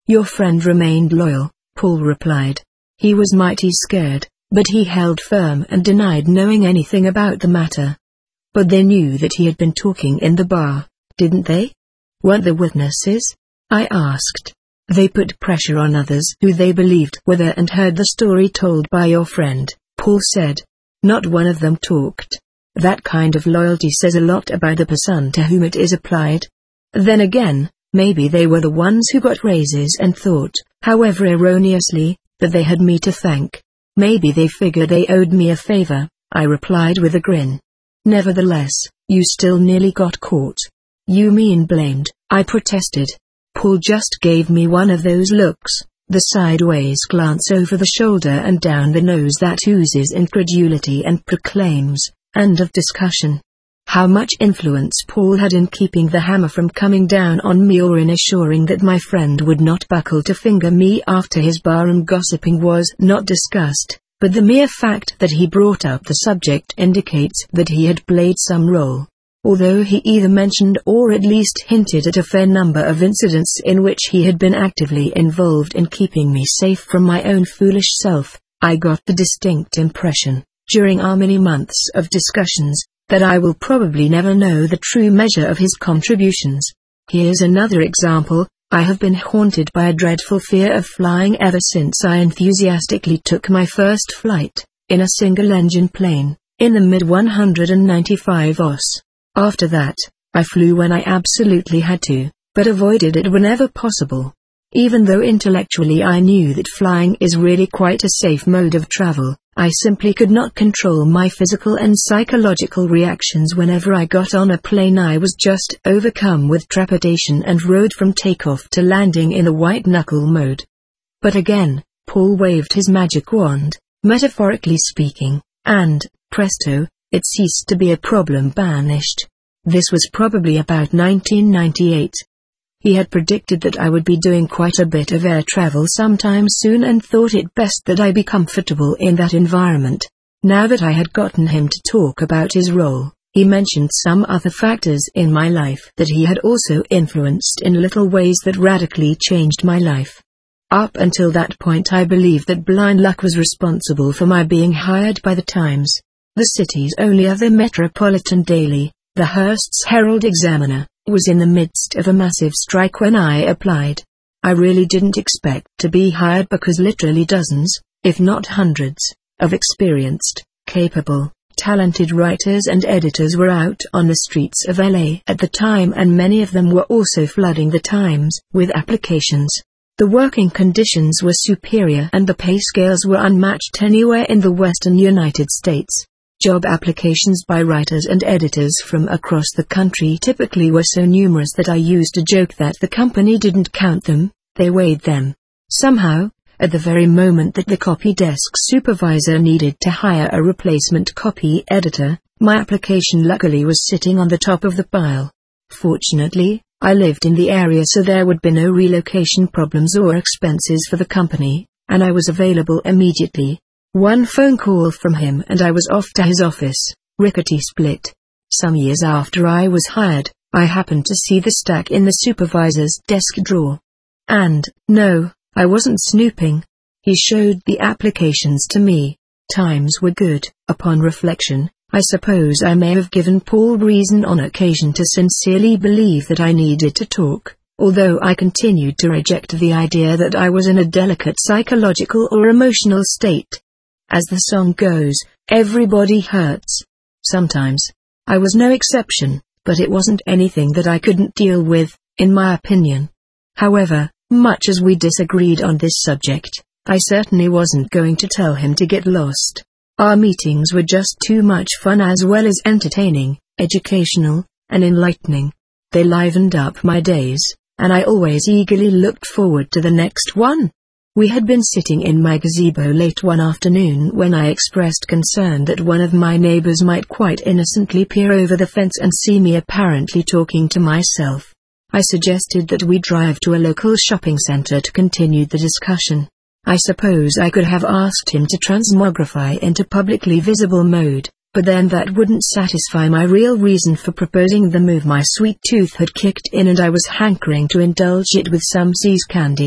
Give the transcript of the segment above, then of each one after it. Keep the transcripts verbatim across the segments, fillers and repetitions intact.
Your friend remained loyal, Paul replied. He was mighty scared, but he held firm and denied knowing anything about the matter. But they knew that he had been talking in the bar, didn't they? Weren't there witnesses? I asked. They put pressure on others who they believed were there and heard the story told by your friend, Paul said. Not one of them talked. That kind of loyalty says a lot about the person to whom it is applied. Then again, maybe they were the ones who got raises and thought, however erroneously, that they had me to thank. Maybe they figured they owed me a favor, I replied with a grin. Nevertheless, you still nearly got caught. You mean blamed, I protested. Paul just gave me one of those looks, the sideways glance over the shoulder and down the nose that oozes incredulity and proclaims, end of discussion. How much influence Paul had in keeping the hammer from coming down on me or in assuring that my friend would not buckle to finger me after his barroom gossiping was not discussed, but the mere fact that he brought up the subject indicates that he had played some role. Although he either mentioned or at least hinted at a fair number of incidents in which he had been actively involved in keeping me safe from my own foolish self, I got the distinct impression, during our many months of discussions, that I will probably never know the true measure of his contributions. Here's another example. I have been haunted by a dreadful fear of flying ever since I enthusiastically took my first flight, in a single-engine plane, in the mid one ninety-five O S. After that, I flew when I absolutely had to, but avoided it whenever possible. Even though intellectually I knew that flying is really quite a safe mode of travel, I simply could not control my physical and psychological reactions whenever I got on a plane. I was just overcome with trepidation and rode from takeoff to landing in the white-knuckle mode. But again, Paul waved his magic wand, metaphorically speaking, and, presto, it ceased to be a problem banished. This was probably about nineteen ninety-eight. He had predicted that I would be doing quite a bit of air travel sometime soon and thought it best that I be comfortable in that environment. Now that I had gotten him to talk about his role, he mentioned some other factors in my life that he had also influenced in little ways that radically changed my life. Up until that point I believed that blind luck was responsible for my being hired by the Times, the city's only other metropolitan daily. The Hearst's Herald Examiner was in the midst of a massive strike when I applied. I really didn't expect to be hired because literally dozens, if not hundreds, of experienced, capable, talented writers and editors were out on the streets of L A at the time, and many of them were also flooding the Times with applications. The working conditions were superior and the pay scales were unmatched anywhere in the western United States. Job applications by writers and editors from across the country typically were so numerous that I used a joke that the company didn't count them, they weighed them. Somehow, at the very moment that the copy desk supervisor needed to hire a replacement copy editor, my application luckily was sitting on the top of the pile. Fortunately, I lived in the area so there would be no relocation problems or expenses for the company, and I was available immediately. One phone call from him and I was off to his office, rickety split. Some years after I was hired, I happened to see the stack in the supervisor's desk drawer. And, no, I wasn't snooping. He showed the applications to me. Times were good. Upon reflection, I suppose I may have given Paul reason on occasion to sincerely believe that I needed to talk, although I continued to reject the idea that I was in a delicate psychological or emotional state. As the song goes, everybody hurts. Sometimes. I was no exception, but it wasn't anything that I couldn't deal with, in my opinion. However, much as we disagreed on this subject, I certainly wasn't going to tell him to get lost. Our meetings were just too much fun as well as entertaining, educational, and enlightening. They livened up my days, and I always eagerly looked forward to the next one. We had been sitting in my gazebo late one afternoon when I expressed concern that one of my neighbors might quite innocently peer over the fence and see me apparently talking to myself. I suggested that we drive to a local shopping center to continue the discussion. I suppose I could have asked him to transmogrify into publicly visible mode, but then that wouldn't satisfy my real reason for proposing the move. My sweet tooth had kicked in and I was hankering to indulge it with some See's candy.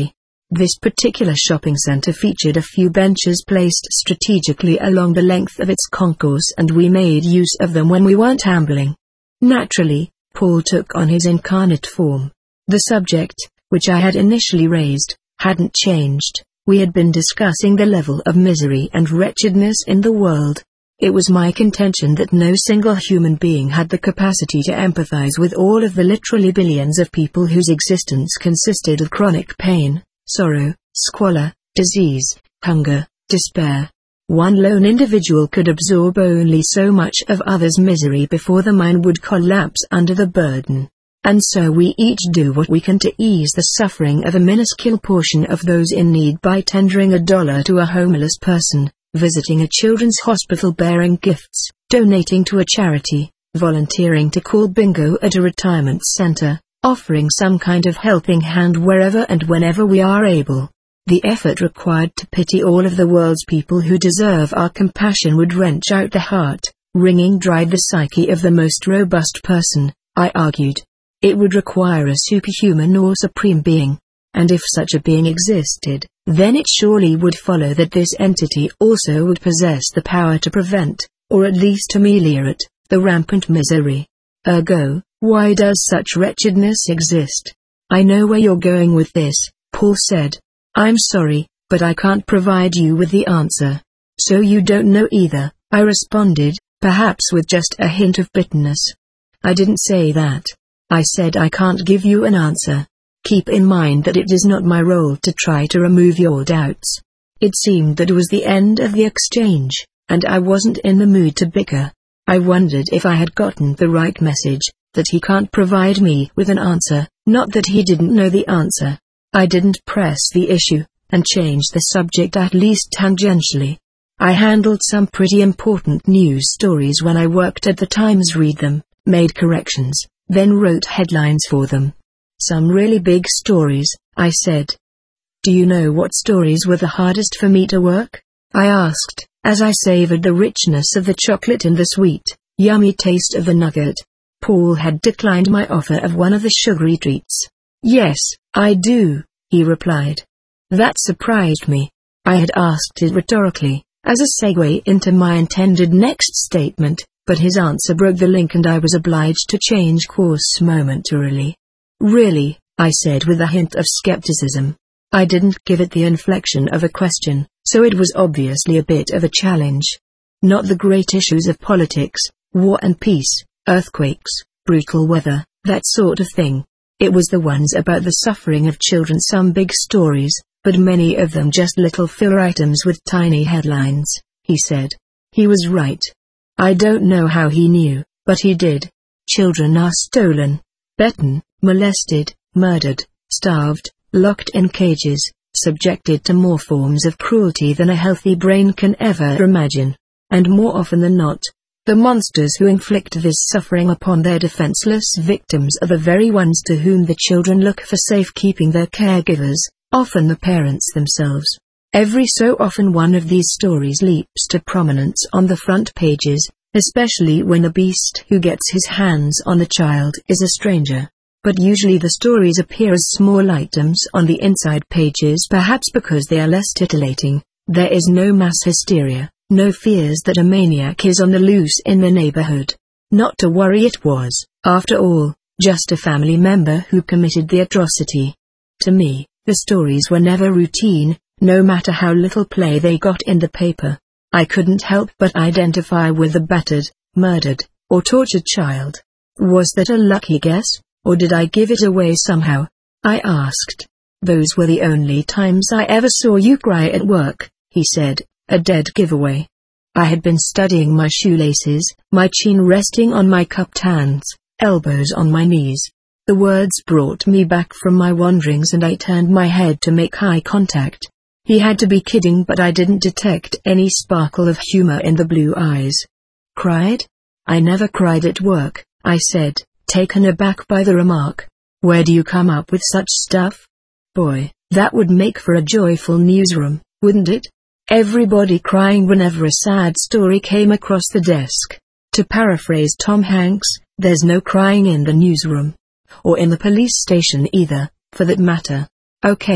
This particular shopping center featured a few benches placed strategically along the length of its concourse, and we made use of them when we weren't ambling. Naturally, Paul took on his incarnate form. The subject, which I had initially raised, hadn't changed. We had been discussing the level of misery and wretchedness in the world. It was my contention that no single human being had the capacity to empathize with all of the literally billions of people whose existence consisted of chronic pain, sorrow, squalor, disease, hunger, despair. One lone individual could absorb only so much of others' misery before the mind would collapse under the burden. And so we each do what we can to ease the suffering of a minuscule portion of those in need by tendering a dollar to a homeless person, visiting a children's hospital bearing gifts, donating to a charity, volunteering to call bingo at a retirement center, offering some kind of helping hand wherever and whenever we are able. The effort required to pity all of the world's people who deserve our compassion would wrench out the heart, wringing dry the psyche of the most robust person, I argued. It would require a superhuman or supreme being. And if such a being existed, then it surely would follow that this entity also would possess the power to prevent, or at least ameliorate, the rampant misery. Ergo, why does such wretchedness exist? I know where you're going with this, Paul said. I'm sorry, but I can't provide you with the answer. So you don't know either, I responded, perhaps with just a hint of bitterness. I didn't say that. I said I can't give you an answer. Keep in mind that it is not my role to try to remove your doubts. It seemed that it was the end of the exchange, and I wasn't in the mood to bicker. I wondered if I had gotten the right message, that he can't provide me with an answer, not that he didn't know the answer. I didn't press the issue, and change the subject at least tangentially. I handled some pretty important news stories when I worked at the Times, read them, made corrections, then wrote headlines for them. Some really big stories, I said. Do you know what stories were the hardest for me to work? I asked, as I savored the richness of the chocolate and the sweet, yummy taste of the nugget. Paul had declined my offer of one of the sugary treats. Yes, I do, he replied. That surprised me. I had asked it rhetorically, as a segue into my intended next statement, but his answer broke the link and I was obliged to change course momentarily. Really, I said with a hint of skepticism. I didn't give it the inflection of a question, so it was obviously a bit of a challenge. Not the great issues of politics, war and peace, earthquakes, brutal weather, that sort of thing. It was the ones about the suffering of children, some big stories, but many of them just little filler items with tiny headlines, he said. He was right. I don't know how he knew, but he did. Children are stolen, beaten, molested, murdered, starved, locked in cages, subjected to more forms of cruelty than a healthy brain can ever imagine. And more often than not, the monsters who inflict this suffering upon their defenseless victims are the very ones to whom the children look for safekeeping, their caregivers, often the parents themselves. Every so often one of these stories leaps to prominence on the front pages, especially when the beast who gets his hands on the child is a stranger. But usually the stories appear as small items on the inside pages, perhaps because they are less titillating. There is no mass hysteria, no fears that a maniac is on the loose in the neighborhood. Not to worry, it was, after all, just a family member who committed the atrocity. To me, the stories were never routine, no matter how little play they got in the paper. I couldn't help but identify with the battered, murdered, or tortured child. Was that a lucky guess, or did I give it away somehow? I asked. Those were the only times I ever saw you cry at work, he said, a dead giveaway. I had been studying my shoelaces, my chin resting on my cupped hands, elbows on my knees. The words brought me back from my wanderings and I turned my head to make eye contact. He had to be kidding, but I didn't detect any sparkle of humor in the blue eyes. Cried? I never cried at work, I said, taken aback by the remark. Where do you come up with such stuff? Boy, that would make for a joyful newsroom, wouldn't it? Everybody crying whenever a sad story came across the desk. To paraphrase Tom Hanks, there's no crying in the newsroom. Or in the police station either, for that matter. Okay,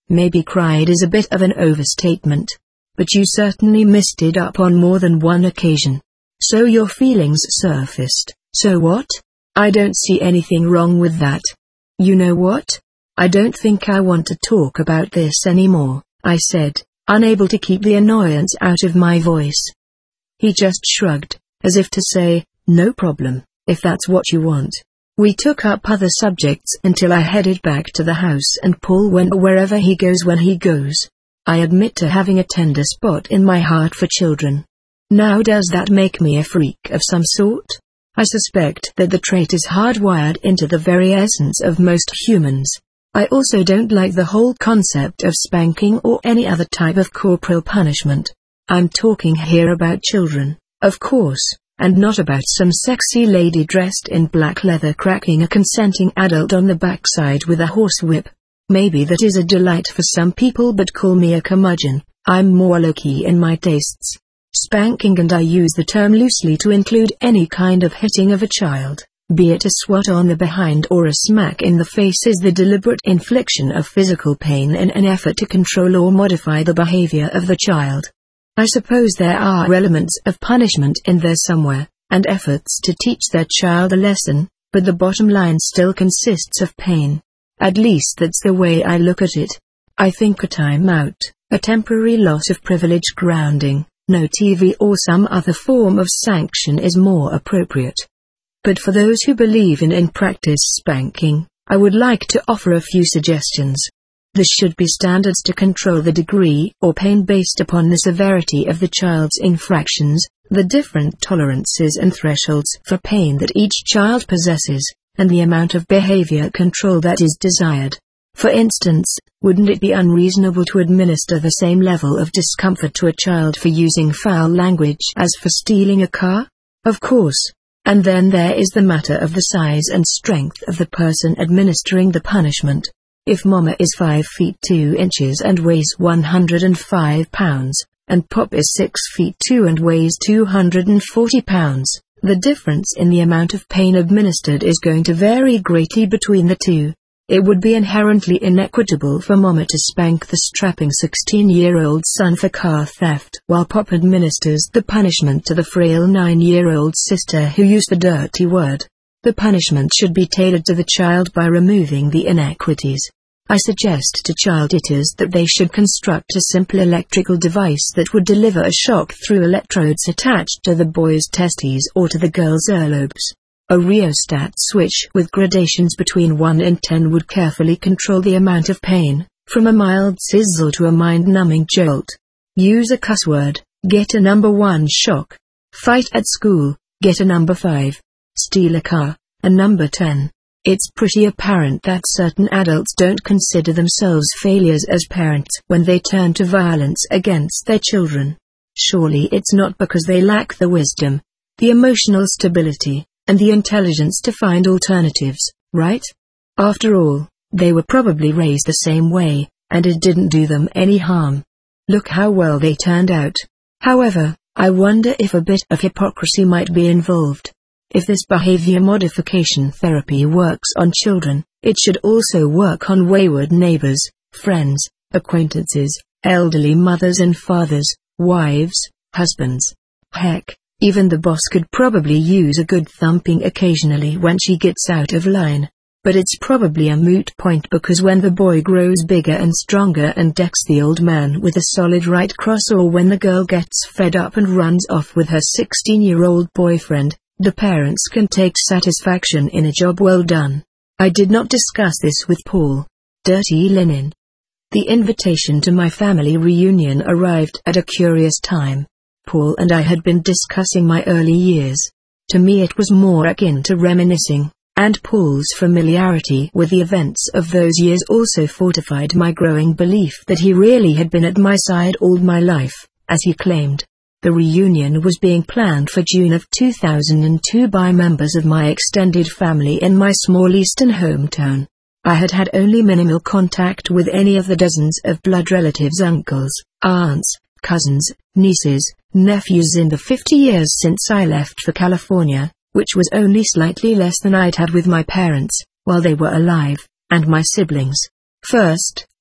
Maybe cried is a bit of an overstatement. But you certainly missed it up on more than one occasion. So your feelings surfaced, so what? I don't see anything wrong with that. You know what? I don't think I want to talk about this anymore, I said, unable to keep the annoyance out of my voice. He just shrugged, as if to say, no problem, if that's what you want. We took up other subjects until I headed back to the house and Paul went wherever he goes when he goes. I admit to having a tender spot in my heart for children. Now does that make me a freak of some sort? I suspect that the trait is hardwired into the very essence of most humans. I also don't like the whole concept of spanking or any other type of corporal punishment. I'm talking here about children, of course, and not about some sexy lady dressed in black leather cracking a consenting adult on the backside with a horsewhip. Maybe that is a delight for some people, but call me a curmudgeon, I'm more low-key in my tastes. Spanking, and I use the term loosely to include any kind of hitting of a child, be it a swat on the behind or a smack in the face, is the deliberate infliction of physical pain in an effort to control or modify the behavior of the child. I suppose there are elements of punishment in there somewhere, and efforts to teach their child a lesson, but the bottom line still consists of pain. At least that's the way I look at it. I think a time out, a temporary loss of privilege grounding, no T V or some other form of sanction is more appropriate. But for those who believe in in practice spanking, I would like to offer a few suggestions. There should be standards to control the degree or pain based upon the severity of the child's infractions, the different tolerances and thresholds for pain that each child possesses, and the amount of behavior control that is desired. For instance, wouldn't it be unreasonable to administer the same level of discomfort to a child for using foul language as for stealing a car? Of course. And then there is the matter of the size and strength of the person administering the punishment. If Mama is five feet two inches and weighs one hundred five pounds, and Pop is six feet two and weighs two hundred forty pounds, the difference in the amount of pain administered is going to vary greatly between the two. It would be inherently inequitable for Mama to spank the strapping sixteen-year-old son for car theft, while Pop administers the punishment to the frail nine-year-old sister who used the dirty word. The punishment should be tailored to the child by removing the inequities. I suggest to child eaters that they should construct a simple electrical device that would deliver a shock through electrodes attached to the boy's testes or to the girl's earlobes. A rheostat switch with gradations between one and ten would carefully control the amount of pain, from a mild sizzle to a mind-numbing jolt. Use a cuss word, get a number one shock. Fight at school, get a number five. Steal a car, a number ten. It's pretty apparent that certain adults don't consider themselves failures as parents when they turn to violence against their children. Surely it's not because they lack the wisdom, the emotional stability, and the intelligence to find alternatives, right? After all, they were probably raised the same way, and it didn't do them any harm. Look how well they turned out. However, I wonder if a bit of hypocrisy might be involved. If this behavior modification therapy works on children, it should also work on wayward neighbors, friends, acquaintances, elderly mothers and fathers, wives, husbands. Heck, even the boss could probably use a good thumping occasionally when she gets out of line. But it's probably a moot point, because when the boy grows bigger and stronger and decks the old man with a solid right cross, or when the girl gets fed up and runs off with her sixteen-year-old boyfriend, the parents can take satisfaction in a job well done. I did not discuss this with Paul. Dirty linen. The invitation to my family reunion arrived at a curious time. Paul and I had been discussing my early years. To me it was more akin to reminiscing, and Paul's familiarity with the events of those years also fortified my growing belief that he really had been at my side all my life, as he claimed. The reunion was being planned for June of two thousand two by members of my extended family in my small eastern hometown. I had had only minimal contact with any of the dozens of blood relatives, uncles, aunts, cousins, nieces, nephews in the fifty years since I left for California, which was only slightly less than I'd had with my parents, while they were alive, and my siblings. First,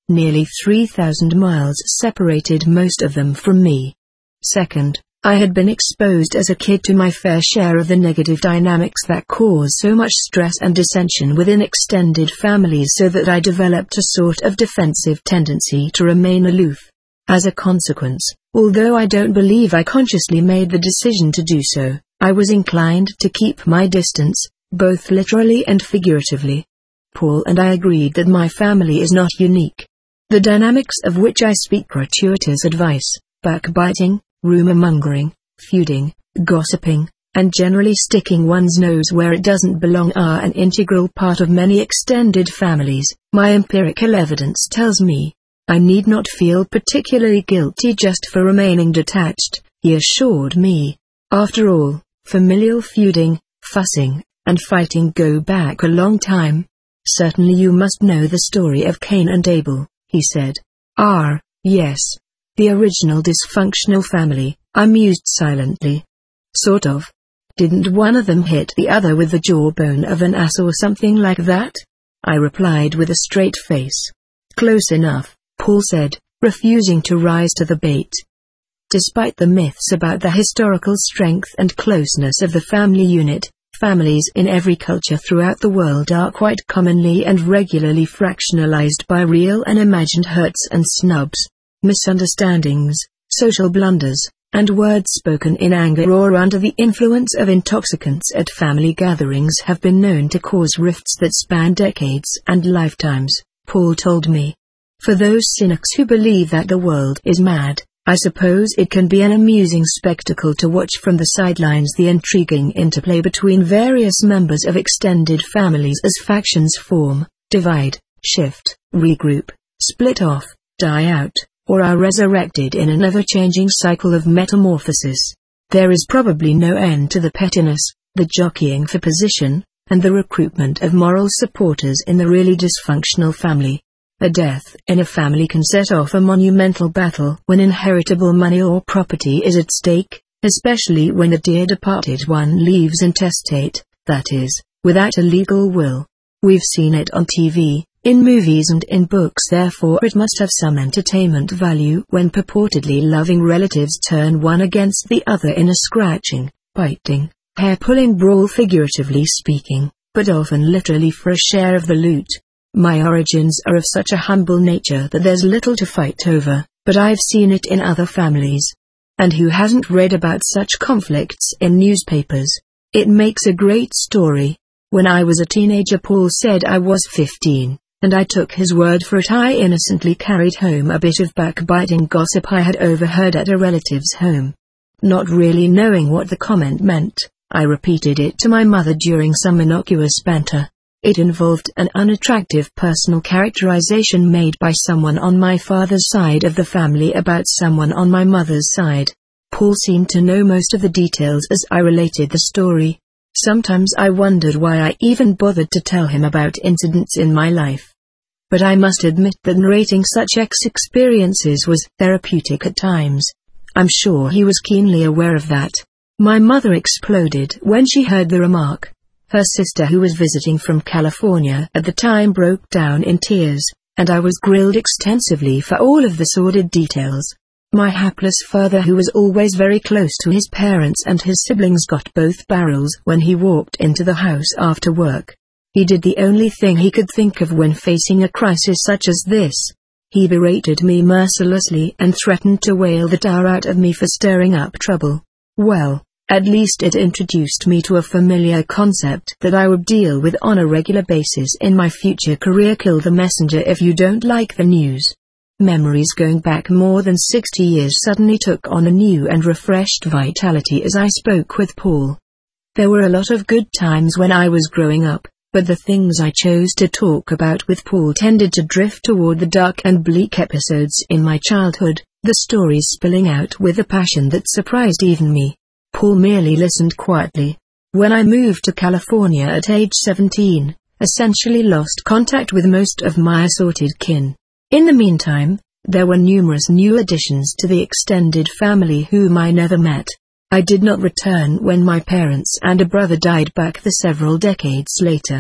Nearly three thousand miles separated most of them from me. Second, I had been exposed as a kid to my fair share of the negative dynamics that cause so much stress and dissension within extended families, so that I developed a sort of defensive tendency to remain aloof. As a consequence, although I don't believe I consciously made the decision to do so, I was inclined to keep my distance, both literally and figuratively. Paul and I agreed that my family is not unique. The dynamics of which I speak, gratuitous advice, backbiting, rumor-mongering, feuding, gossiping, and generally sticking one's nose where it doesn't belong, are an integral part of many extended families. My empirical evidence tells me I need not feel particularly guilty just for remaining detached, he assured me. After all, familial feuding, fussing, and fighting go back a long time. Certainly you must know the story of Cain and Abel, he said. Ah, yes. The original dysfunctional family, I mused silently. Sort of. Didn't one of them hit the other with the jawbone of an ass or something like that? I replied with a straight face. Close enough, Paul said, refusing to rise to the bait. Despite the myths about the historical strength and closeness of the family unit, families in every culture throughout the world are quite commonly and regularly fractionalized by real and imagined hurts and snubs, misunderstandings, social blunders, and words spoken in anger or under the influence of intoxicants at family gatherings have been known to cause rifts that span decades and lifetimes, Paul told me. For those cynics who believe that the world is mad, I suppose it can be an amusing spectacle to watch from the sidelines the intriguing interplay between various members of extended families as factions form, divide, shift, regroup, split off, die out, or are resurrected in an ever-changing cycle of metamorphosis. There is probably no end to the pettiness, the jockeying for position, and the recruitment of moral supporters in the really dysfunctional family. A death in a family can set off a monumental battle when inheritable money or property is at stake, especially when the dear departed one leaves intestate, that is, without a legal will. We've seen it on T V, in movies and in books, therefore it must have some entertainment value when purportedly loving relatives turn one against the other in a scratching, biting, hair-pulling brawl, figuratively speaking, but often literally for a share of the loot. My origins are of such a humble nature that there's little to fight over, but I've seen it in other families. And who hasn't read about such conflicts in newspapers? It makes a great story. When I was a teenager, Paul said I was fifteen, and I took his word for it. I innocently carried home a bit of backbiting gossip I had overheard at a relative's home. Not really knowing what the comment meant, I repeated it to my mother during some innocuous banter. It involved an unattractive personal characterization made by someone on my father's side of the family about someone on my mother's side. Paul seemed to know most of the details as I related the story. Sometimes I wondered why I even bothered to tell him about incidents in my life. But I must admit that narrating such ex-experiences was therapeutic at times. I'm sure he was keenly aware of that. My mother exploded when she heard the remark. Her sister, who was visiting from California at the time, broke down in tears, and I was grilled extensively for all of the sordid details. My hapless father, who was always very close to his parents and his siblings, got both barrels when he walked into the house after work. He did the only thing he could think of when facing a crisis such as this. He berated me mercilessly and threatened to whale the tar out of me for stirring up trouble. Well, at least it introduced me to a familiar concept that I would deal with on a regular basis in my future career: kill the messenger if you don't like the news. Memories going back more than sixty years suddenly took on a new and refreshed vitality as I spoke with Paul. There were a lot of good times when I was growing up, but the things I chose to talk about with Paul tended to drift toward the dark and bleak episodes in my childhood, the stories spilling out with a passion that surprised even me. Paul merely listened quietly. When I moved to California at age seventeen, essentially lost contact with most of my assorted kin. In the meantime, there were numerous new additions to the extended family whom I never met. I did not return when my parents and a brother died back the several decades later.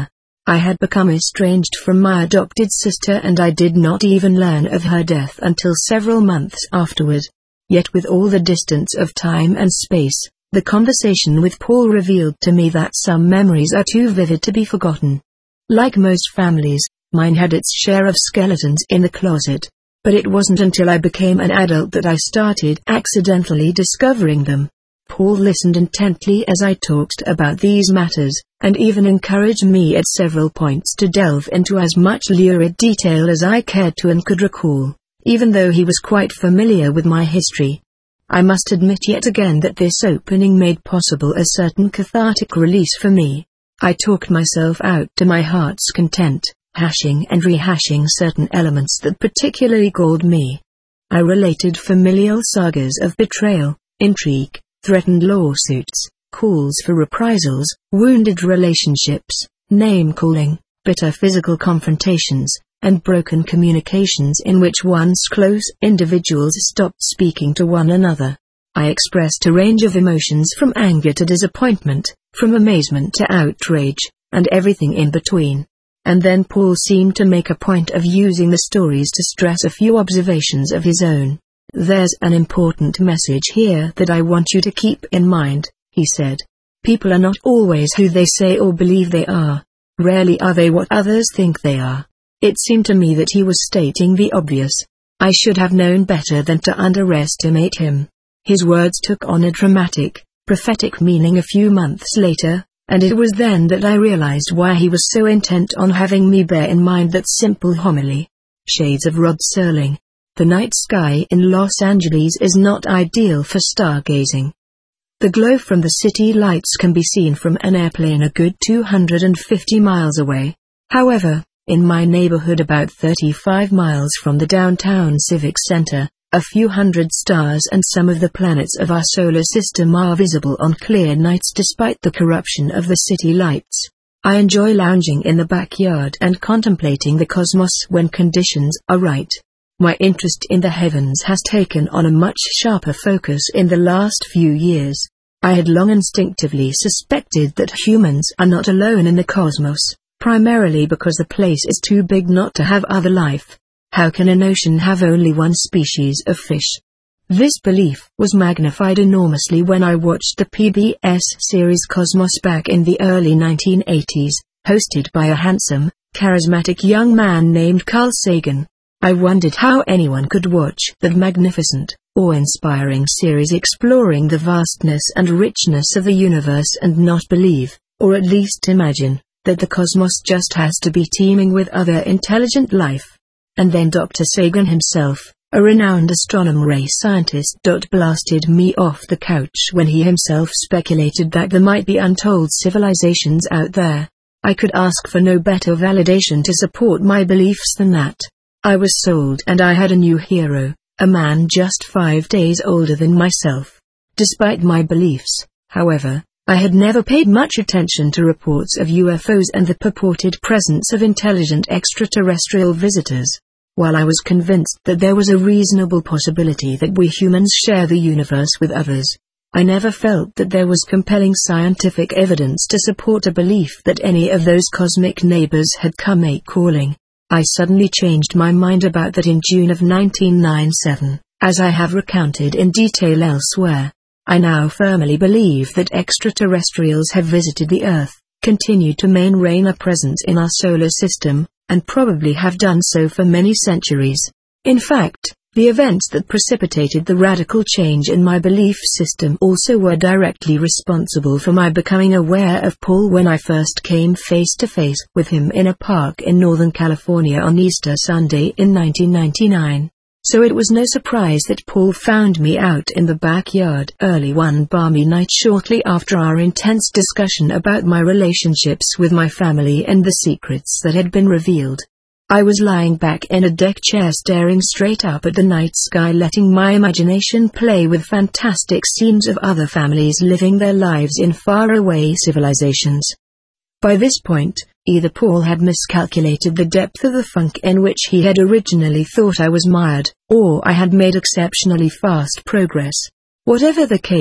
I had become estranged from my adopted sister, and I did not even learn of her death until several months afterward. Yet with all the distance of time and space, the conversation with Paul revealed to me that some memories are too vivid to be forgotten. Like most families, mine had its share of skeletons in the closet. But it wasn't until I became an adult that I started accidentally discovering them. Paul listened intently as I talked about these matters, and even encouraged me at several points to delve into as much lurid detail as I cared to and could recall, even though he was quite familiar with my history. I must admit yet again that this opening made possible a certain cathartic release for me. I talked myself out to my heart's content, hashing and rehashing certain elements that particularly galled me. I related familial sagas of betrayal, intrigue, threatened lawsuits, calls for reprisals, wounded relationships, name-calling, bitter physical confrontations, and broken communications in which once close individuals stopped speaking to one another. I expressed a range of emotions from anger to disappointment, from amazement to outrage, and everything in between. And then Paul seemed to make a point of using the stories to stress a few observations of his own. "There's an important message here that I want you to keep in mind," he said. "People are not always who they say or believe they are. Rarely are they what others think they are." It seemed to me that he was stating the obvious. I should have known better than to underestimate him. His words took on a dramatic, prophetic meaning a few months later, and it was then that I realized why he was so intent on having me bear in mind that simple homily. Shades of Rod Serling. The night sky in Los Angeles is not ideal for stargazing. The glow from the city lights can be seen from an airplane a good two hundred fifty miles away. However, in my neighborhood about thirty-five miles from the downtown Civic Center, a few hundred stars and some of the planets of our solar system are visible on clear nights despite the corruption of the city lights. I enjoy lounging in the backyard and contemplating the cosmos when conditions are right. My interest in the heavens has taken on a much sharper focus in the last few years. I had long instinctively suspected that humans are not alone in the cosmos, primarily because the place is too big not to have other life. How can an ocean have only one species of fish? This belief was magnified enormously when I watched the P B S series Cosmos back in the early nineteen eighties, hosted by a handsome, charismatic young man named Carl Sagan. I wondered how anyone could watch that magnificent, awe-inspiring series exploring the vastness and richness of the universe and not believe, or at least imagine, that the cosmos just has to be teeming with other intelligent life. And then Doctor Sagan himself, a renowned astronomer scientist, blasted me off the couch when he himself speculated that there might be untold civilizations out there. I could ask for no better validation to support my beliefs than that. I was sold, and I had a new hero, a man just five days older than myself. Despite my beliefs, however, I had never paid much attention to reports of U F Os and the purported presence of intelligent extraterrestrial visitors. While I was convinced that there was a reasonable possibility that we humans share the universe with others, I never felt that there was compelling scientific evidence to support a belief that any of those cosmic neighbors had come a calling. I suddenly changed my mind about that in June of nineteen ninety-seven, as I have recounted in detail elsewhere. I now firmly believe that extraterrestrials have visited the Earth, continued to maintain a presence in our solar system, and probably have done so for many centuries. In fact, the events that precipitated the radical change in my belief system also were directly responsible for my becoming aware of Paul when I first came face to face with him in a park in Northern California on Easter Sunday in nineteen ninety-nine. So it was no surprise that Paul found me out in the backyard early one balmy night shortly after our intense discussion about my relationships with my family and the secrets that had been revealed. I was lying back in a deck chair staring straight up at the night sky, letting my imagination play with fantastic scenes of other families living their lives in faraway civilizations. By this point, either Paul had miscalculated the depth of the funk in which he had originally thought I was mired, or I had made exceptionally fast progress. Whatever the case,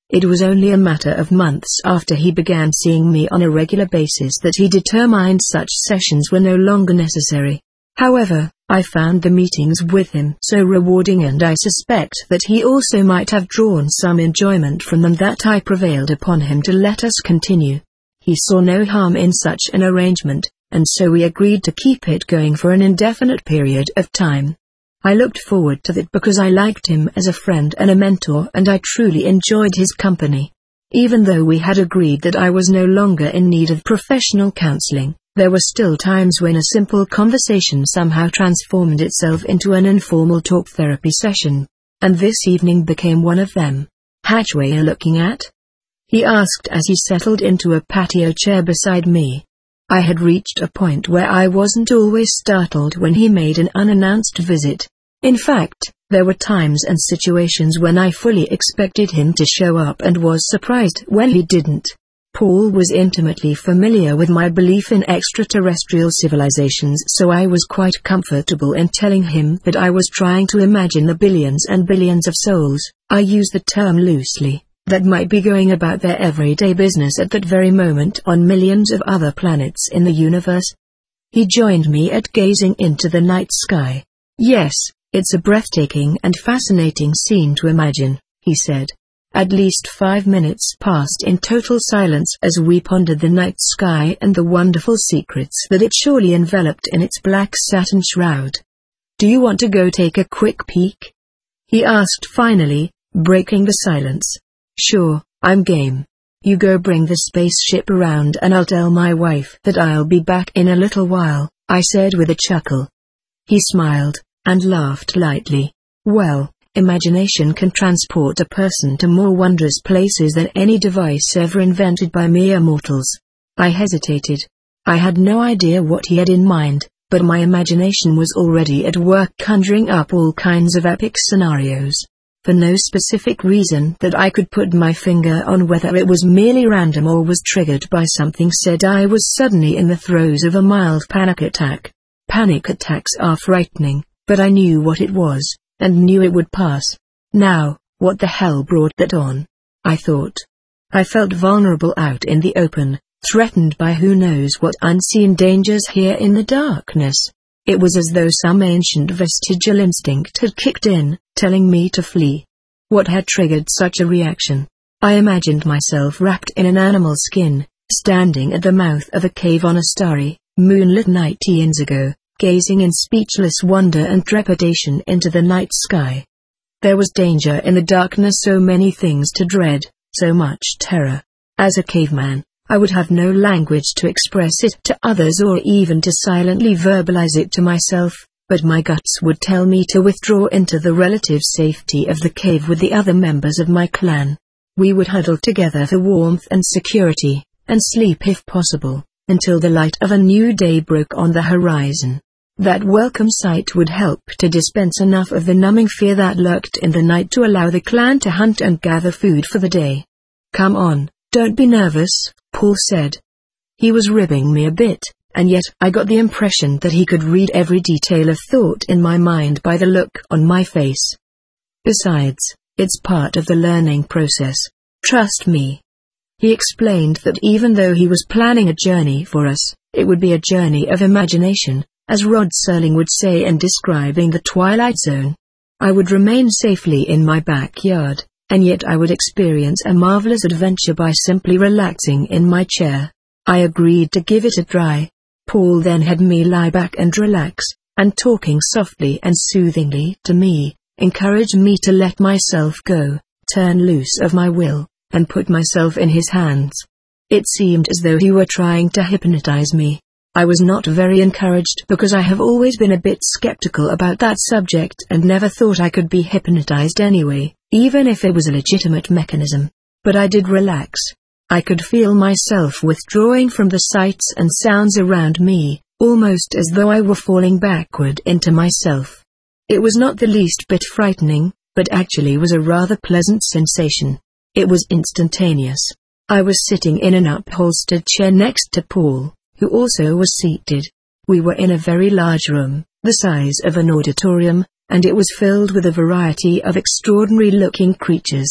It was only a matter of months after he began seeing me on a regular basis that he determined such sessions were no longer necessary. However, I found the meetings with him so rewarding, and I suspect that he also might have drawn some enjoyment from them, that I prevailed upon him to let us continue. He saw no harm in such an arrangement, and so we agreed to keep it going for an indefinite period of time. I looked forward to that because I liked him as a friend and a mentor, and I truly enjoyed his company. Even though we had agreed that I was no longer in need of professional counseling, there were still times when a simple conversation somehow transformed itself into an informal talk therapy session. And this evening became one of them. "Hatchway you're looking at?" he asked as he settled into a patio chair beside me. I had reached a point where I wasn't always startled when he made an unannounced visit. In fact, there were times and situations when I fully expected him to show up and was surprised when he didn't. Paul was intimately familiar with my belief in extraterrestrial civilizations, so I was quite comfortable in telling him that I was trying to imagine the billions and billions of souls, I use the term loosely, that might be going about their everyday business at that very moment on millions of other planets in the universe. He joined me at gazing into the night sky. "Yes, it's a breathtaking and fascinating scene to imagine," he said. At least five minutes passed in total silence as we pondered the night sky and the wonderful secrets that it surely enveloped in its black satin shroud. "Do you want to go take a quick peek?" he asked finally, breaking the silence. "Sure, I'm game. You go bring the spaceship around and I'll tell my wife that I'll be back in a little while," I said with a chuckle. He smiled, and laughed lightly. "Well, imagination can transport a person to more wondrous places than any device ever invented by mere mortals." I hesitated. I had no idea what he had in mind, but my imagination was already at work conjuring up all kinds of epic scenarios. For no specific reason that I could put my finger on, whether it was merely random or was triggered by something said, I was suddenly in the throes of a mild panic attack. Panic attacks are frightening, but I knew what it was, and knew it would pass. Now, what the hell brought that on? I thought. I felt vulnerable out in the open, threatened by who knows what unseen dangers here in the darkness. It was as though some ancient vestigial instinct had kicked in, telling me to flee. What had triggered such a reaction? I imagined myself wrapped in an animal skin, standing at the mouth of a cave on a starry, moonlit night eons ago, gazing in speechless wonder and trepidation into the night sky. There was danger in the darkness, so many things to dread, so much terror. As a caveman, I would have no language to express it to others or even to silently verbalize it to myself, but my guts would tell me to withdraw into the relative safety of the cave with the other members of my clan. We would huddle together for warmth and security, and sleep if possible, until the light of a new day broke on the horizon. That welcome sight would help to dispense enough of the numbing fear that lurked in the night to allow the clan to hunt and gather food for the day. "Come on, don't be nervous," Paul said. He was ribbing me a bit, and yet I got the impression that he could read every detail of thought in my mind by the look on my face. "Besides, it's part of the learning process. Trust me." He explained that even though he was planning a journey for us, it would be a journey of imagination, as Rod Serling would say in describing the Twilight Zone. I would remain safely in my backyard, and yet I would experience a marvelous adventure by simply relaxing in my chair. I agreed to give it a try. Paul then had me lie back and relax, and talking softly and soothingly to me, encouraged me to let myself go, turn loose of my will, and put myself in his hands. It seemed as though he were trying to hypnotize me. I was not very encouraged because I have always been a bit skeptical about that subject and never thought I could be hypnotized anyway, even if it was a legitimate mechanism. But I did relax. I could feel myself withdrawing from the sights and sounds around me, almost as though I were falling backward into myself. It was not the least bit frightening, but actually was a rather pleasant sensation. It was instantaneous. I was sitting in an upholstered chair next to Paul, who also was seated. We were in a very large room, the size of an auditorium, and it was filled with a variety of extraordinary-looking creatures.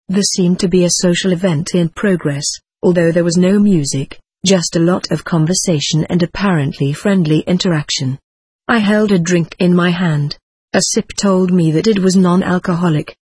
There seemed to be a social event in progress, although there was no music, just a lot of conversation and apparently friendly interaction. I held a drink in my hand. A sip told me that it was non-alcoholic,